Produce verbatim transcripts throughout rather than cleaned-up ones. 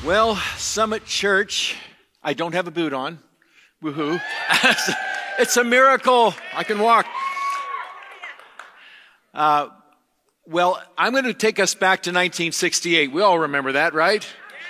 Well, Summit Church, I don't have a boot on. Woohoo. It's a miracle. I can walk. Uh, well, I'm going to take us back to nineteen sixty-eight. We all remember that, right?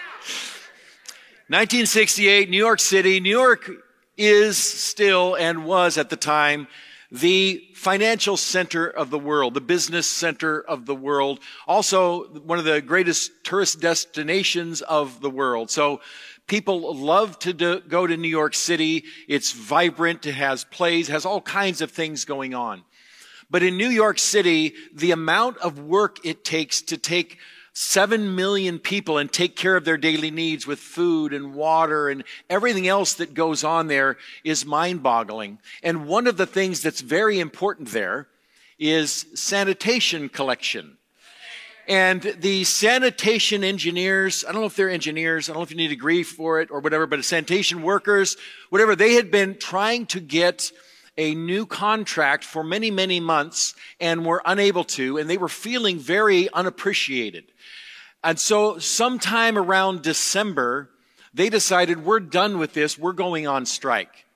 nineteen sixty-eight, New York City. New York is still and was at the time the financial center of the world, the business center of the world, also one of the greatest tourist destinations of the world. So people love to do, go to New York City. It's vibrant. It has plays, has all kinds of things going on. But in New York City, the amount of work it takes to take seven million people and take care of their daily needs with food and water and everything else that goes on there is mind-boggling. And one of the things that's very important there is sanitation collection. And the sanitation engineers, I don't know if they're engineers, I don't know if you need a degree for it or whatever, but sanitation workers, whatever, they had been trying to get a new contract for many, many months and were unable to, and they were feeling very unappreciated. And so sometime around December, they decided, we're done with this, we're going on strike.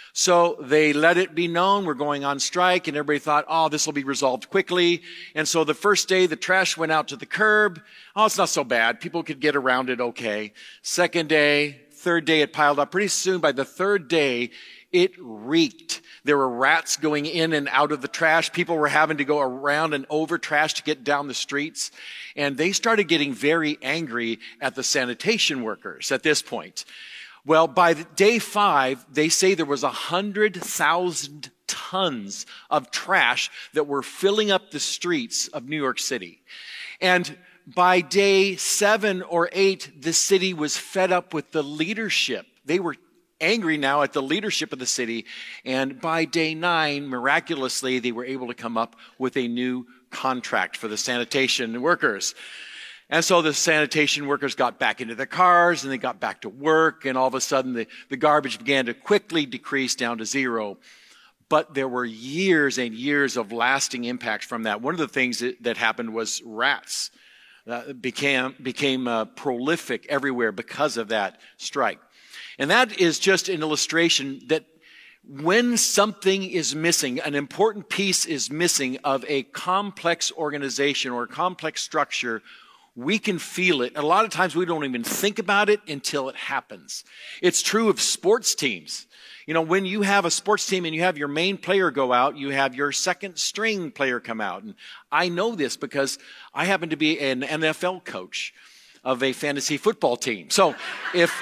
So they let it be known, we're going on strike, and everybody thought, oh, this will be resolved quickly. And so the first day, the trash went out to the curb. Oh, it's not so bad. People could get around it okay. Second day, third day, it piled up. Pretty soon, by the third day, it reeked. There were rats going in and out of the trash. People were having to go around and over trash to get down the streets. And they started getting very angry at the sanitation workers at this point. Well, by day five, they say there was one hundred thousand tons of trash that were filling up the streets of New York City. And by day seven or eight, the city was fed up with the leadership. They were angry now at the leadership of the city. And by day nine, miraculously, they were able to come up with a new contract for the sanitation workers. And so the sanitation workers got back into their cars and they got back to work. And all of a sudden, the, the garbage began to quickly decrease down to zero. But there were years and years of lasting impacts from that. One of the things that, that happened was rats uh, became, became uh, prolific everywhere because of that strike. And that is just an illustration that when something is missing, an important piece is missing of a complex organization or a complex structure, we can feel it. And a lot of times we don't even think about it until it happens. It's true of sports teams. You know, when you have a sports team and you have your main player go out, you have your second string player come out. And I know this because I happen to be an N F L coach of a fantasy football team. So if...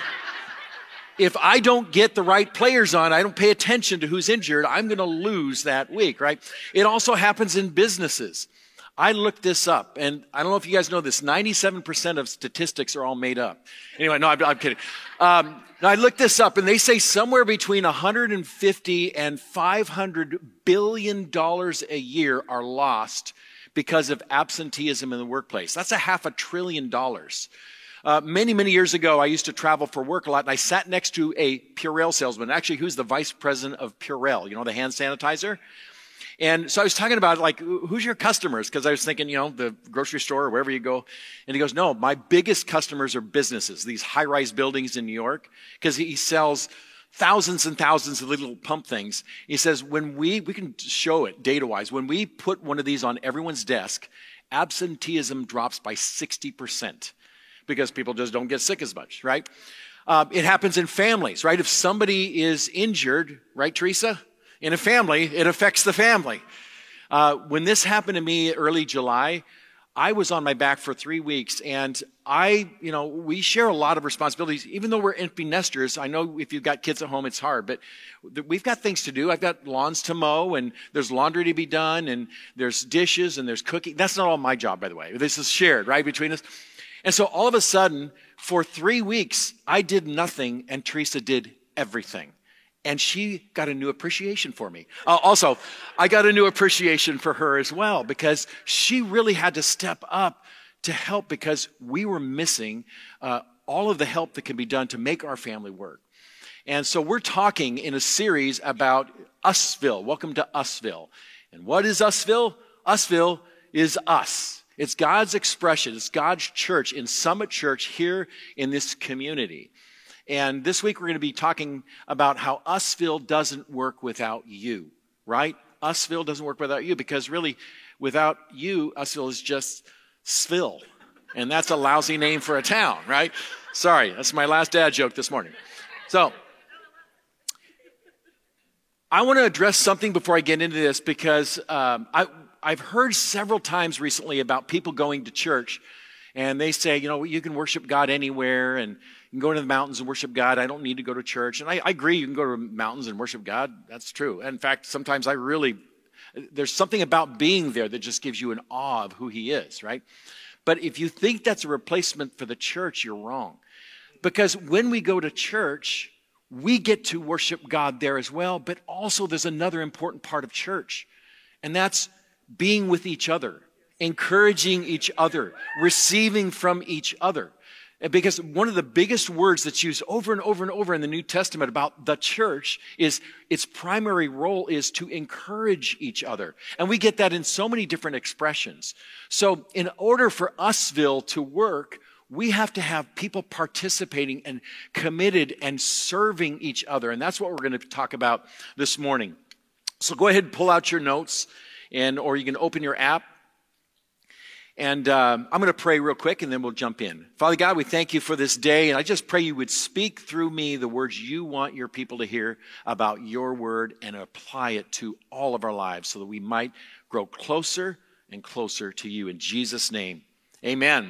If I don't get the right players on, I don't pay attention to who's injured, I'm going to lose that week, right? It also happens in businesses. I looked this up, and I don't know if you guys know this, ninety-seven percent of statistics are all made up. Anyway, no, I'm, I'm kidding. Um, I looked this up, and they say somewhere between one hundred fifty and five hundred billion dollars a year are lost because of absenteeism in the workplace. That's a half a trillion dollars. Uh, many, many years ago, I used to travel for work a lot, and I sat next to a Purell salesman. Actually, who's the vice president of Purell, you know, the hand sanitizer? And so I was talking about, like, who's your customers? Because I was thinking, you know, the grocery store or wherever you go. And he goes, no, my biggest customers are businesses, these high-rise buildings in New York, because he sells thousands and thousands of little pump things. He says, when we, we can show it data-wise, when we put one of these on everyone's desk, absenteeism drops by sixty percent. Because people just don't get sick as much, right? Uh, it happens in families, right? If somebody is injured, right, Teresa? In a family, it affects the family. Uh, when this happened to me early July, I was on my back for three weeks. And I, you know, we share a lot of responsibilities. Even though we're empty nesters, I know if you've got kids at home, it's hard. But we've got things to do. I've got lawns to mow, and there's laundry to be done, and there's dishes, and there's cooking. That's not all my job, by the way. This is shared, right, between us. And so all of a sudden, for three weeks, I did nothing and Teresa did everything. And she got a new appreciation for me. Uh, also, I got a new appreciation for her as well because she really had to step up to help because we were missing uh, all of the help that can be done to make our family work. And so we're talking in a series about Usville. Welcome to Usville. And what is Usville? Usville is us. It's God's expression. It's God's church in Summit Church here in this community. And this week we're going to be talking about how Usville doesn't work without you, right? Usville doesn't work without you because really without you, Usville is just Sville. And that's a lousy name for a town, right? Sorry, that's my last dad joke this morning. So I want to address something before I get into this because um, I, I've heard several times recently about people going to church and they say, you know, you can worship God anywhere and you can go to the mountains and worship God. I don't need to go to church. And I, I agree, you can go to mountains and worship God. That's true. In fact, sometimes I really, there's something about being there that just gives you an awe of who he is, right? But if you think that's a replacement for the church, you're wrong. Because when we go to church, we get to worship God there as well, but also there's another important part of church, and that's being with each other, encouraging each other, receiving from each other. Because one of the biggest words that's used over and over and over in the New Testament about the church is its primary role is to encourage each other. And we get that in so many different expressions. So in order for Usville to work, we have to have people participating and committed and serving each other. And that's what we're going to talk about this morning. So go ahead and pull out your notes, and or you can open your app. And um, I'm going to pray real quick, and then we'll jump in. Father God, we thank you for this day. And I just pray you would speak through me the words you want your people to hear about your word and apply it to all of our lives so that we might grow closer and closer to you. In Jesus' name, amen.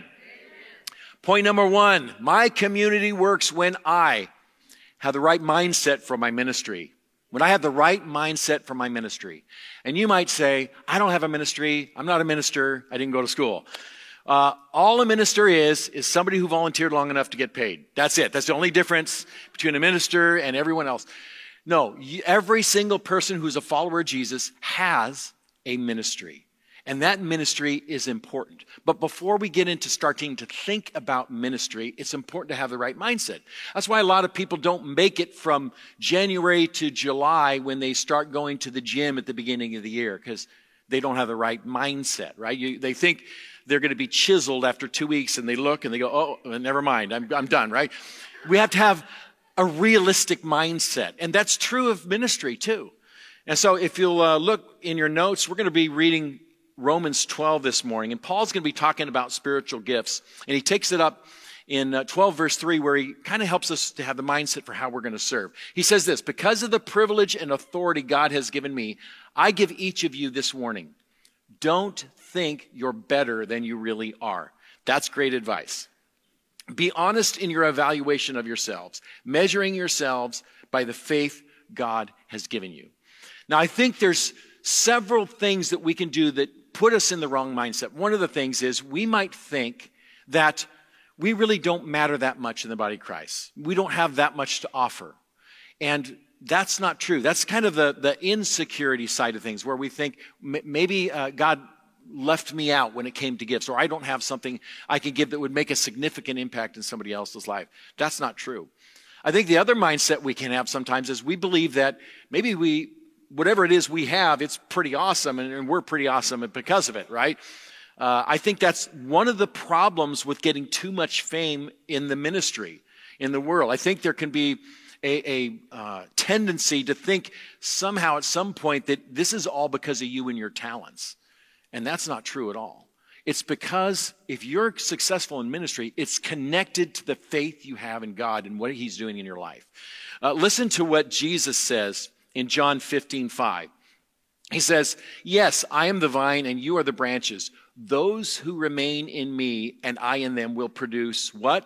Point number one, my community works when I have the right mindset for my ministry. When I have the right mindset for my ministry. And you might say, I don't have a ministry. I'm not a minister. I didn't go to school. Uh, all a minister is, is somebody who volunteered long enough to get paid. That's it. That's the only difference between a minister and everyone else. No, every single person who's a follower of Jesus has a ministry. And that ministry is important. But before we get into starting to think about ministry, it's important to have the right mindset. That's why a lot of people don't make it from January to July when they start going to the gym at the beginning of the year because they don't have the right mindset, right? You, they think they're going to be chiseled after two weeks and they look and they go, oh, never mind, I'm, I'm done, right? We have to have a realistic mindset. And that's true of ministry too. And so if you'll uh, look in your notes, we're going to be reading Romans twelve this morning, and Paul's going to be talking about spiritual gifts, and he takes it up in uh, twelve verse three where he kind of helps us to have the mindset for how we're going to serve. He says this, because of the privilege and authority God has given me, I give each of you this warning. Don't think you're better than you really are. That's great advice. Be honest in your evaluation of yourselves, measuring yourselves by the faith God has given you. Now, I think there's several things that we can do that put us in the wrong mindset. One of the things is we might think that we really don't matter that much in the body of Christ. We don't have that much to offer. And that's not true. That's kind of the, the insecurity side of things where we think m- maybe uh, God left me out when it came to gifts, or I don't have something I can give that would make a significant impact in somebody else's life. That's not true. I think the other mindset we can have sometimes is we believe that maybe we whatever it is we have, it's pretty awesome, and, and we're pretty awesome because of it, right? Uh, I think that's one of the problems with getting too much fame in the ministry, in the world. I think there can be a, a uh, tendency to think somehow at some point that this is all because of you and your talents. And that's not true at all. It's because if you're successful in ministry, it's connected to the faith you have in God and what he's doing in your life. Uh, listen to what Jesus says in John fifteen five. He says, yes, I am the vine and you are the branches. Those who remain in me and I in them will produce what?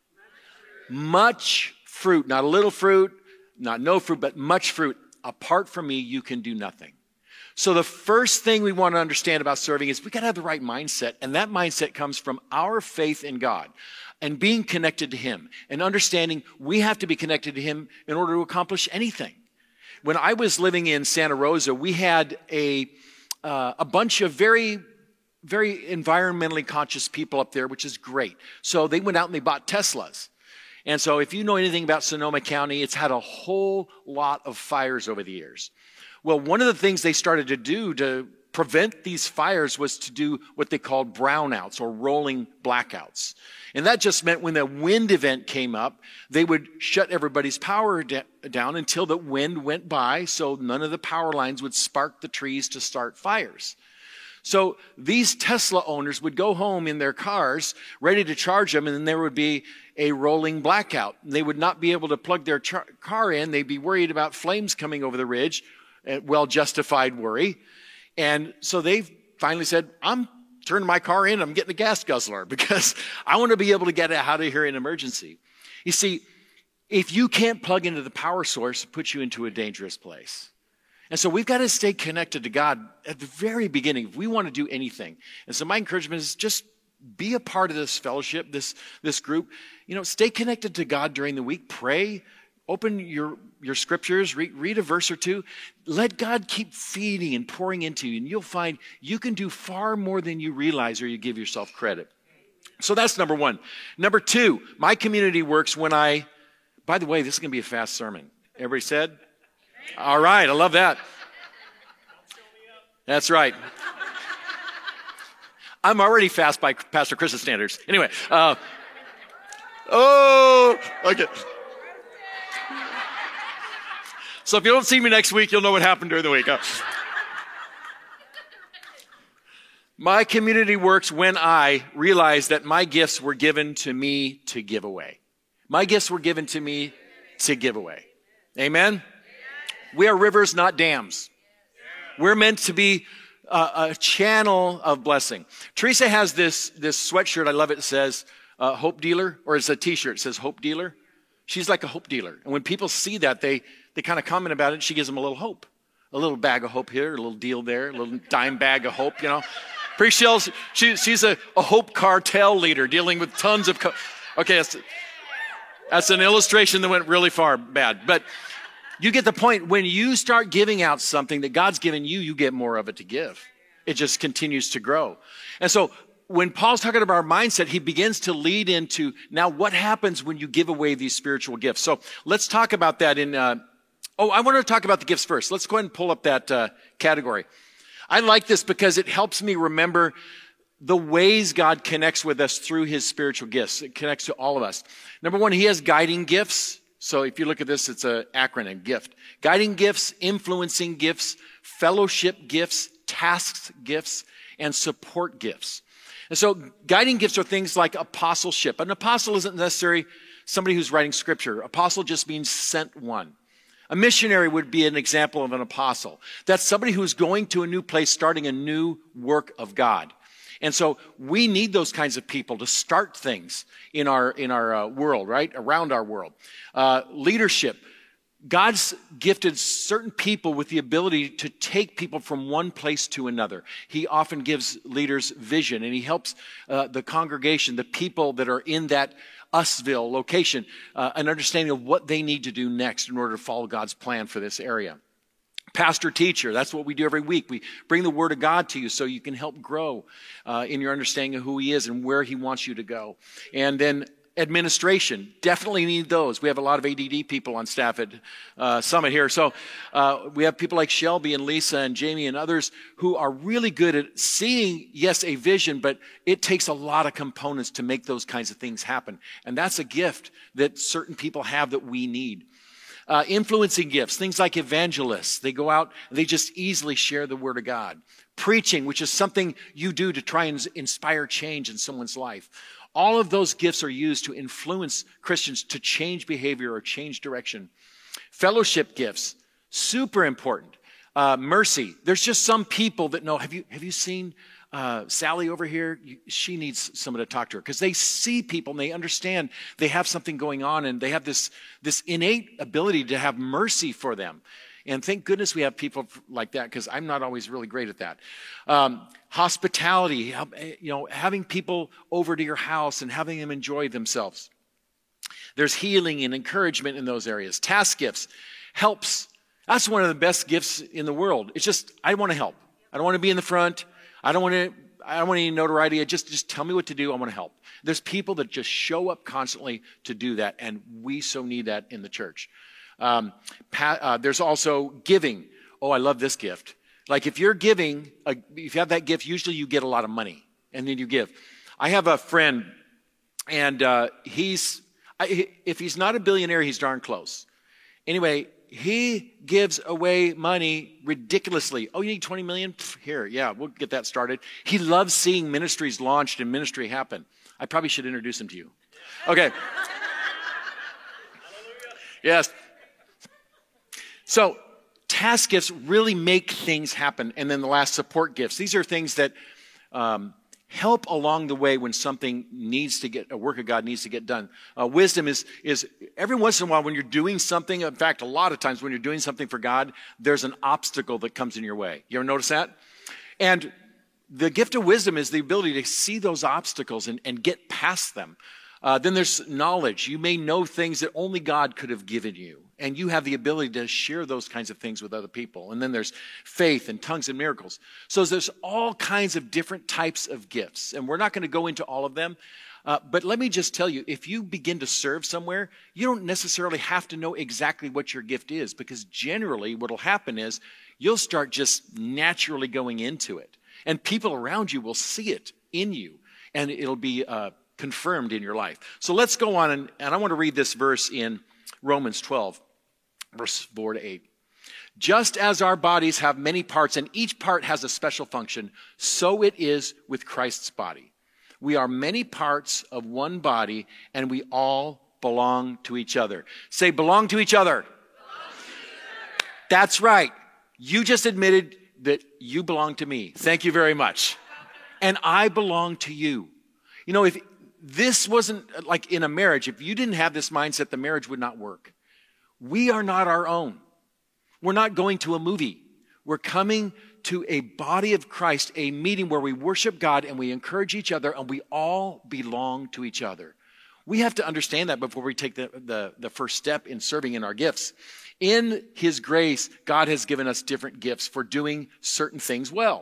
Much fruit. Not a little fruit, not no fruit, but much fruit. Apart from me, you can do nothing. So the first thing we want to understand about serving is we got to have the right mindset. And that mindset comes from our faith in God and being connected to him and understanding we have to be connected to him in order to accomplish anything. When I was living in Santa Rosa, we had a, uh, a bunch of very, very environmentally conscious people up there, which is great. So they went out and they bought Teslas. And so if you know anything about Sonoma County, it's had a whole lot of fires over the years. Well, one of the things they started to do to prevent these fires was to do what they called brownouts or rolling blackouts. And that just meant when the wind event came up, they would shut everybody's power de- down until the wind went by, so none of the power lines would spark the trees to start fires. So these Tesla owners would go home in their cars ready to charge them, and then there would be a rolling blackout. They would not be able to plug their char- car in. They'd be worried about flames coming over the ridge, well-justified worry. And so they finally said, I'm turning my car in. I'm getting a gas guzzler because I want to be able to get out of here in emergency. You see, if you can't plug into the power source, it puts you into a dangerous place. And so we've got to stay connected to God at the very beginning if we want to do anything. And so my encouragement is just be a part of this fellowship, this, this group. You know, stay connected to God during the week. Pray. Open your, your scriptures. Read, read a verse or two. Let God keep feeding and pouring into you. And you'll find you can do far more than you realize or you give yourself credit. So that's number one. Number two, my community works when I, by the way, this is going to be a fast sermon. Everybody said? All right, I love that. That's right. I'm already fast by Pastor Chris's standards. Anyway, uh, oh, okay. So if you don't see me next week, you'll know what happened during the week. Uh, my community works when I realize that my gifts were given to me to give away. My gifts were given to me to give away. Amen? We are rivers, not dams. We're meant to be a, a channel of blessing. Teresa has this, this sweatshirt. I love it. It says uh, Hope Dealer, or it's a t-shirt. It says Hope Dealer. She's like a hope dealer. And when people see that, they, they kind of comment about it. She gives them a little hope. A little bag of hope here, a little deal there, a little dime bag of hope, you know. Pretty sure she, she's a, a hope cartel leader dealing with tons of... Co- okay, that's, that's an illustration that went really far bad. But you get the point. When you start giving out something that God's given you, you get more of it to give. It just continues to grow. And so when Paul's talking about our mindset, he begins to lead into, now what happens when you give away these spiritual gifts? So let's talk about that in, uh, oh, I want to talk about the gifts first. Let's go ahead and pull up that uh, category. I like this because it helps me remember the ways God connects with us through his spiritual gifts. It connects to all of us. Number one, he has guiding gifts. So if you look at this, it's an acronym, GIFT. Guiding gifts, influencing gifts, fellowship gifts, tasks gifts, and support gifts. And so guiding gifts are things like apostleship. An apostle isn't necessarily somebody who's writing scripture. Apostle just means sent one. A missionary would be an example of an apostle. That's somebody who's going to a new place, starting a new work of God. And so we need those kinds of people to start things in our in our uh, world, right? Around our world. Uh, leadership. God's gifted certain people with the ability to take people from one place to another. He often gives leaders vision, and he helps uh, the congregation, the people that are in that Usville location, uh, an understanding of what they need to do next in order to follow God's plan for this area. Pastor, teacher, that's what we do every week. We bring the Word of God to you so you can help grow uh, in your understanding of who he is and where he wants you to go. And then administration, definitely need those. We have a lot of A D D people on staff at uh, Summit here. So uh, we have people like Shelby and Lisa and Jamie and others who are really good at seeing, yes, a vision, but it takes a lot of components to make those kinds of things happen. And that's a gift that certain people have that we need. Uh, influencing gifts, things like evangelists. They go out, they just easily share the Word of God. Preaching, which is something you do to try and inspire change in someone's life. All of those gifts are used to influence Christians to change behavior or change direction. Fellowship gifts, super important. Uh, mercy. There's just some people that know, have you, have you seen uh, Sally over here? You, she needs someone to talk to her because they see people and they understand they have something going on and they have this, this innate ability to have mercy for them. And thank goodness we have people like that because I'm not always really great at that. Um, hospitality, you know, having people over to your house and having them enjoy themselves. There's healing and encouragement in those areas. Task gifts, helps. That's one of the best gifts in the world. It's just, I want to help. I don't want to be in the front. I don't want to, I don't want any notoriety. Just, just tell me what to do. I want to help. There's people that just show up constantly to do that. And we so need that in the church. Um, pa- uh, there's also giving. Oh, I love this gift. Like if you're giving, a, if you have that gift, usually you get a lot of money and then you give. I have a friend and uh, he's, I, if he's not a billionaire, he's darn close. Anyway, he gives away money ridiculously. Oh, you need twenty million? Pff, here, yeah, we'll get that started. He loves seeing ministries launched and ministry happen. I probably should introduce him to you. Okay. Yes. So task gifts really make things happen. And then the last, support gifts. These are things that um, help along the way when something needs to get, a work of God needs to get done. Uh, wisdom is, is every once in a while when you're doing something, in fact, a lot of times when you're doing something for God, there's an obstacle that comes in your way. You ever notice that? And the gift of wisdom is the ability to see those obstacles and, and get past them. Uh, then there's knowledge. You may know things that only God could have given you. And you have the ability to share those kinds of things with other people. And then there's faith and tongues and miracles. So there's all kinds of different types of gifts. And we're not going to go into all of them. Uh, but let me just tell you, if you begin to serve somewhere, you don't necessarily have to know exactly what your gift is. Because generally what will happen is you'll start just naturally going into it. And people around you will see it in you. And it'll be uh, confirmed in your life. So let's go on. And, and I want to read this verse in Romans twelve. Verse four to eight. Just as our bodies have many parts and each part has a special function, so it is with Christ's body. We are many parts of one body and we all belong to each other. Say, belong to each other. Belong to each other. That's right. You just admitted that you belong to me. Thank you very much. And I belong to you. You know, if this wasn't like in a marriage, if you didn't have this mindset, the marriage would not work. We are not our own. We're not going to a movie. We're coming to a body of Christ, a meeting where we worship God and we encourage each other and we all belong to each other. We have to understand that before we take the, the, the first step in serving in our gifts. In His grace, God has given us different gifts for doing certain things well.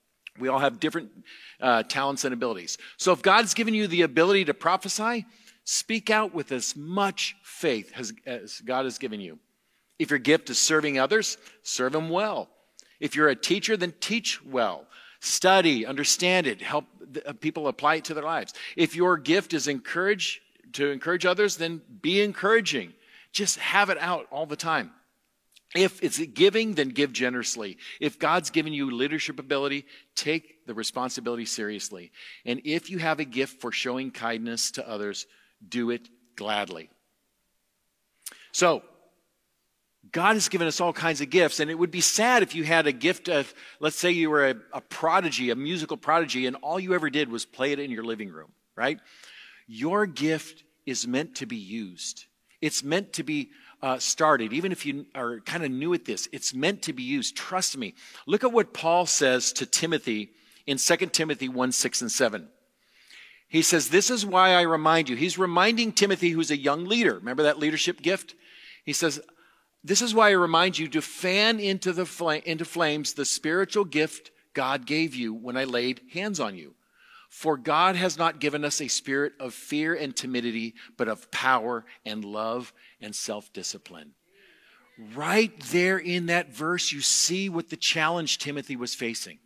We all have different uh, talents and abilities. So if God's given you the ability to prophesy, speak out with as much faith as, as God has given you. If your gift is serving others, serve them well. If you're a teacher, then teach well. Study, understand it, help the, uh, people apply it to their lives. If your gift is encourage to encourage others, then be encouraging. Just have it out all the time. If it's giving, then give generously. If God's given you leadership ability, take the responsibility seriously. And if you have a gift for showing kindness to others, do it gladly. So, God has given us all kinds of gifts, and it would be sad if you had a gift of, let's say you were a, a prodigy, a musical prodigy, and all you ever did was play it in your living room, right? Your gift is meant to be used. It's meant to be uh, started. Even if you are kind of new at this, it's meant to be used. Trust me. Look at what Paul says to Timothy in Second Timothy one, six, and seven. He says, this is why I remind you. He's reminding Timothy, who's a young leader. Remember that leadership gift? He says, this is why I remind you to fan into the fl- into flames the spiritual gift God gave you when I laid hands on you. For God has not given us a spirit of fear and timidity, but of power and love and self-discipline. Right there in that verse, you see what the challenge Timothy was facing.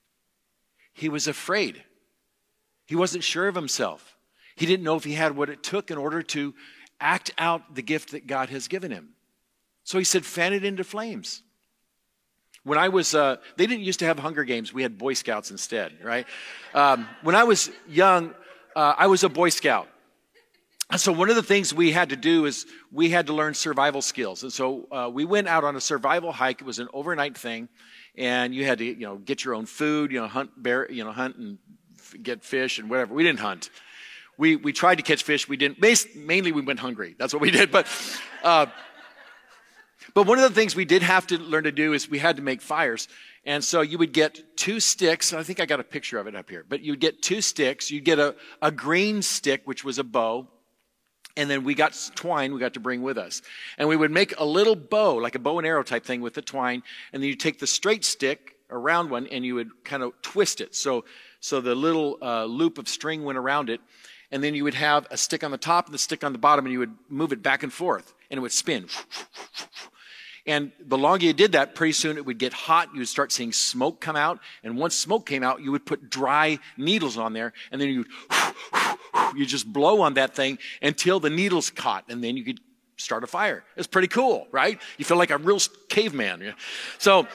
He was afraid. He wasn't sure of himself. He didn't know if he had what it took in order to act out the gift that God has given him. So he said, fan it into flames. When I was, uh, they didn't used to have Hunger Games. We had Boy Scouts instead, right? Um, when I was young, uh, I was a Boy Scout. And so one of the things we had to do is we had to learn survival skills. And so uh, we went out on a survival hike. It was an overnight thing. And you had to, you know, get your own food, you know, hunt, bear, you know, hunt and get fish and whatever. We didn't hunt. We we tried to catch fish. We didn't. Mainly we went hungry. That's what we did. But uh, but one of the things we did have to learn to do is we had to make fires. And so you would get two sticks. I think I got a picture of it up here. But you'd get two sticks. You'd get a, a green stick, which was a bow. And then we got twine we got to bring with us. And we would make a little bow, like a bow and arrow type thing with the twine. And then you take the straight stick, a round one, and you would kind of twist it. So, so the little uh, loop of string went around it. And then you would have a stick on the top and the stick on the bottom, and you would move it back and forth. And it would spin. And the longer you did that, pretty soon it would get hot. You would start seeing smoke come out. And once smoke came out, you would put dry needles on there. And then you would you just blow on that thing until the needles caught. And then you could start a fire. It's pretty cool, right? You feel like a real caveman. So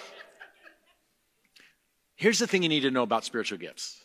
here's the thing you need to know about spiritual gifts.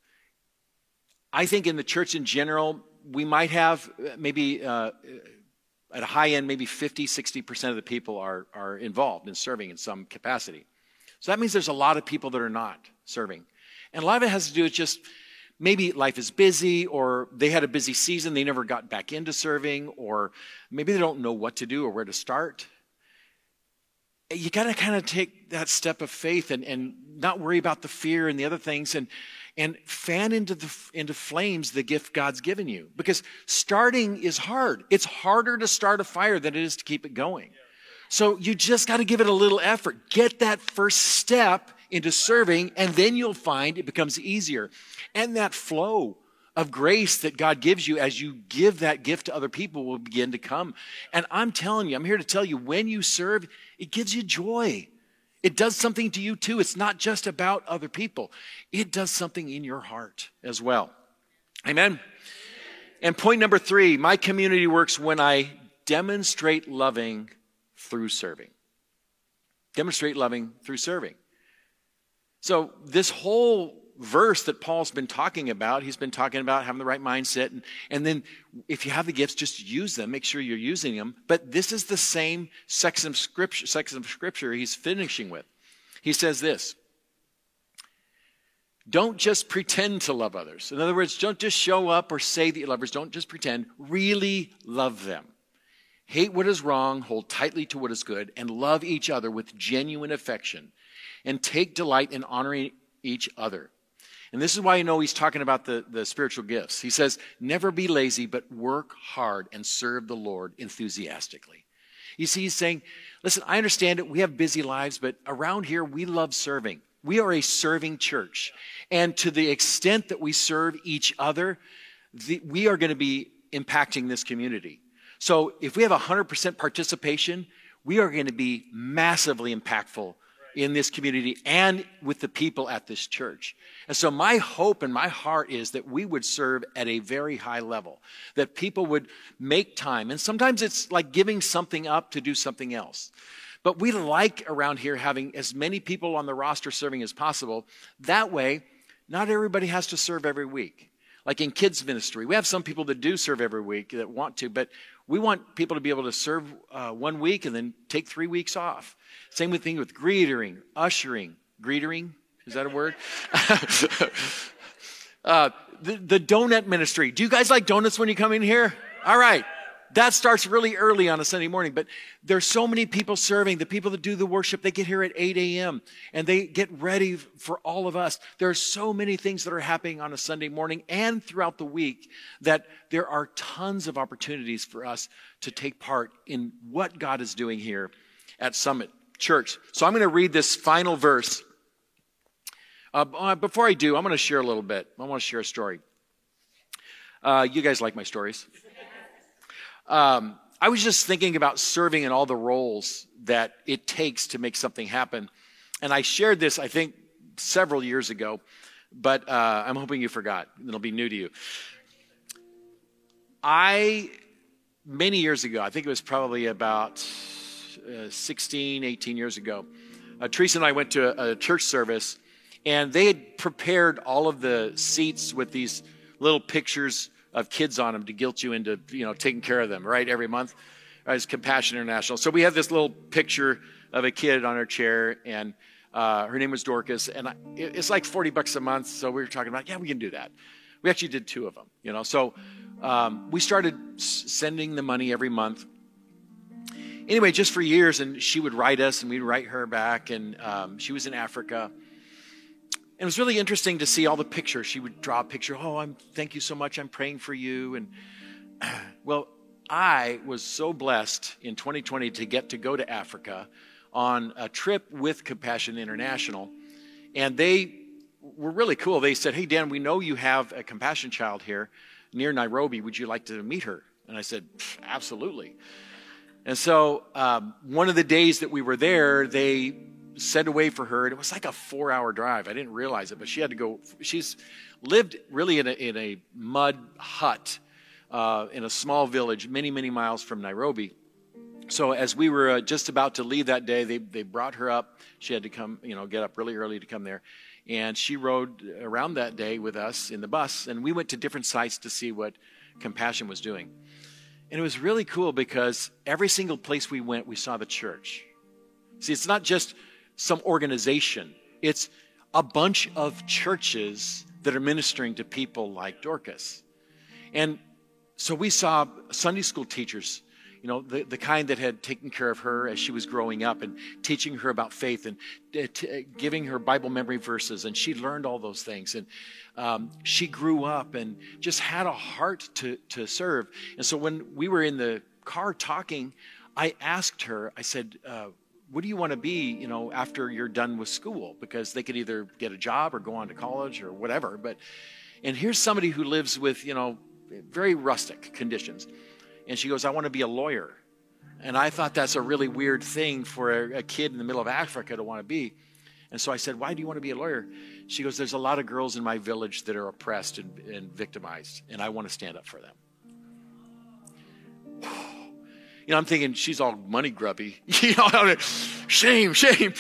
I think in the church in general, we might have maybe uh, at a high end, maybe fifty, sixty percent of the people are, are involved in serving in some capacity. So that means there's a lot of people that are not serving. And a lot of it has to do with just maybe life is busy, or they had a busy season, they never got back into serving, or maybe they don't know what to do or where to start. You got to kind of take that step of faith and, and not worry about the fear and the other things, and and fan into the into flames the gift God's given you. Because starting is hard. It's harder to start a fire than it is to keep it going. So you just got to give it a little effort. Get that first step into serving, and then you'll find it becomes easier. And that flow of grace that God gives you as you give that gift to other people will begin to come. And I'm telling you, I'm here to tell you, when you serve, it gives you joy. It does something to you too. It's not just about other people. It does something in your heart as well. Amen. And point number three, my community works when I demonstrate loving through serving. Demonstrate loving through serving. So this whole verse that Paul's been talking about, he's been talking about having the right mindset. And, and then if you have the gifts, just use them. Make sure you're using them. But this is the same section of scripture, section of scripture he's finishing with. He says this: don't just pretend to love others. In other words, don't just show up or say that you love others. Don't just pretend. Really love them. Hate what is wrong, hold tightly to what is good, and love each other with genuine affection. And take delight in honoring each other. And this is why you know he's talking about the, the spiritual gifts. He says, never be lazy, but work hard and serve the Lord enthusiastically. You see, he's saying, listen, I understand it. We have busy lives, but around here, we love serving. We are a serving church. And to the extent that we serve each other, the, we are going to be impacting this community. So if we have one hundred percent participation, we are going to be massively impactful in this community and with the people at this church. And so my hope and my heart is that we would serve at a very high level, that people would make time. And sometimes it's like giving something up to do something else. But we like around here having as many people on the roster serving as possible. That way, not everybody has to serve every week. Like in kids ministry, we have some people that do serve every week that want to, but we want people to be able to serve uh, one week and then take three weeks off. Same thing with greetering, ushering. Greetering, is that a word? uh, the, the donut ministry. Do you guys like donuts when you come in here? All right. That starts really early on a Sunday morning, but there's so many people serving. The people that do the worship, they get here at eight a.m. and they get ready for all of us. There are so many things that are happening on a Sunday morning and throughout the week that there are tons of opportunities for us to take part in what God is doing here at Summit Church. So I'm going to read this final verse. Uh, before I do, I'm going to share a little bit. I want to share a story. Uh, you guys like my stories. Um, I was just thinking about serving in all the roles that it takes to make something happen. And I shared this, I think, several years ago, but uh, I'm hoping you forgot. It'll be new to you. I, many years ago, I think it was probably about uh, sixteen, eighteen years ago, uh, Teresa and I went to a, a church service, and they had prepared all of the seats with these little pictures of kids on them to guilt you into, you know, taking care of them, right, every month. Right, it's Compassion International. So we had this little picture of a kid on her chair, and uh, her name was Dorcas, and I, it's like forty bucks a month, so we were talking about, yeah, we can do that. We actually did two of them, you know. So um, we started s- sending the money every month. Anyway, just for years, and she would write us, and we'd write her back, and um, she was in Africa. It was really interesting to see all the pictures. She would draw a picture. Oh, I'm thank you so much. I'm praying for you. And well, I was so blessed in twenty twenty to get to go to Africa on a trip with Compassion International. And they were really cool. They said, hey, Dan, we know you have a Compassion child here near Nairobi. Would you like to meet her? And I said, absolutely. And so um, one of the days that we were there, they sent away for her, and it was like a four-hour drive. I didn't realize it, but she had to go. She's lived really in a, in a mud hut uh, in a small village many, many miles from Nairobi. So as we were uh, just about to leave that day, they, they brought her up. She had to come, you know, get up really early to come there. And she rode around that day with us in the bus, and we went to different sites to see what Compassion was doing. And it was really cool because every single place we went, we saw the church. See, it's not just some organization. It's a bunch of churches that are ministering to people like Dorcas. And so we saw Sunday school teachers, you know, the, the kind that had taken care of her as she was growing up and teaching her about faith and uh, t- giving her Bible memory verses. And she learned all those things. And um, she grew up and just had a heart to, to serve. And so when we were in the car talking, I asked her, I said, uh, what do you want to be, you know, after you're done with school? Because they could either get a job or go on to college or whatever. But, and here's somebody who lives with, you know, very rustic conditions. And she goes, I want to be a lawyer. And I thought that's a really weird thing for a, a kid in the middle of Africa to want to be. And so I said, why do you want to be a lawyer? She goes, there's a lot of girls in my village that are oppressed and, and victimized, and I want to stand up for them. You know, I'm thinking she's all money grubby. You know, shame, shame.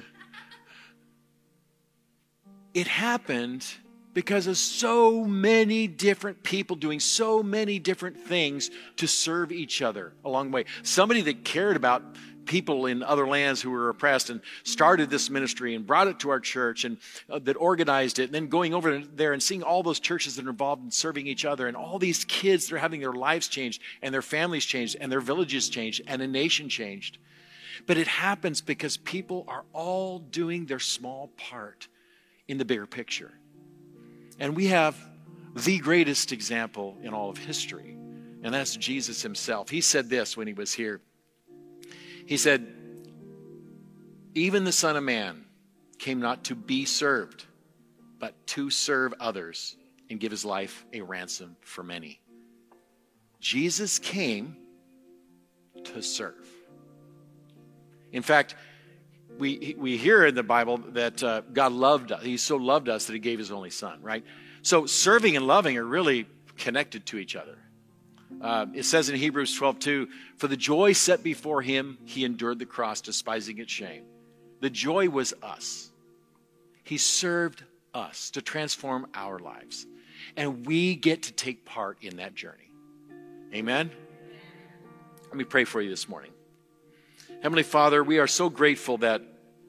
It happened because of so many different people doing so many different things to serve each other along the way. Somebody that cared about people in other lands who were oppressed and started this ministry and brought it to our church and uh, that organized it, and then going over there and seeing all those churches that are involved in serving each other and all these kids that are having their lives changed and their families changed and their villages changed and a nation changed. But it happens because people are all doing their small part in the bigger picture. And we have the greatest example in all of history, and that's Jesus himself. He said this when he was here. He said, even the Son of Man came not to be served, but to serve others and give his life a ransom for many. Jesus came to serve. In fact, we we hear in the Bible that uh, God loved us. He so loved us that he gave his only son, right? So serving and loving are really connected to each other. Uh, it says in Hebrews twelve two, for the joy set before him, he endured the cross, despising its shame. The joy was us. He served us to transform our lives. And we get to take part in that journey. Amen? Let me pray for you this morning. Heavenly Father, we are so grateful that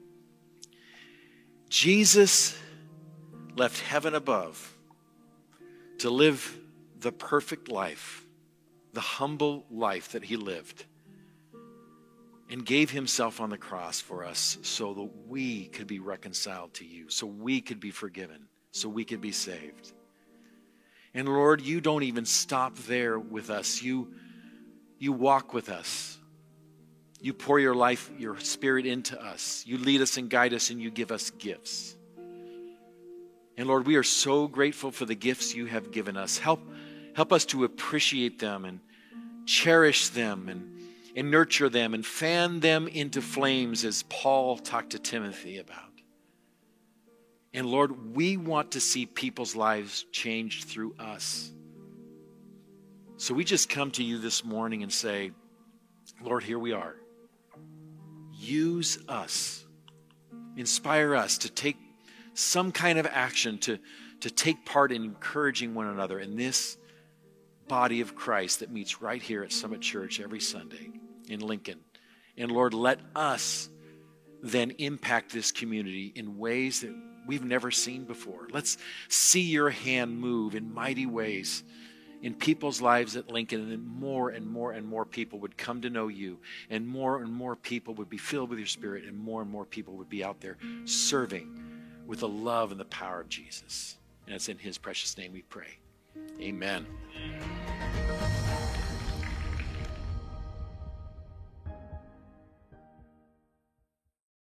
Jesus left heaven above to live the perfect life, the humble life that he lived, and gave himself on the cross for us so that we could be reconciled to you, so we could be forgiven, so we could be saved. And Lord, you don't even stop there with us. You, you walk with us. You pour your life, your spirit into us. You lead us and guide us, and you give us gifts. And Lord, we are so grateful for the gifts you have given us. Help, help us to appreciate them and cherish them and, and nurture them and fan them into flames, as Paul talked to Timothy about. And Lord, we want to see people's lives changed through us. So we just come to you this morning and say, Lord, here we are. Use us. Inspire us to take some kind of action, to, to take part in encouraging one another in this body of Christ that meets right here at Summit Church every Sunday in Lincoln. And Lord, let us then impact this community in ways that we've never seen before. Let's see your hand move in mighty ways in people's lives at Lincoln, and then more and more and more people would come to know you, and more and more people would be filled with your Spirit, and more and more people would be out there serving with the love and the power of Jesus. And it's in his precious name we pray. Amen.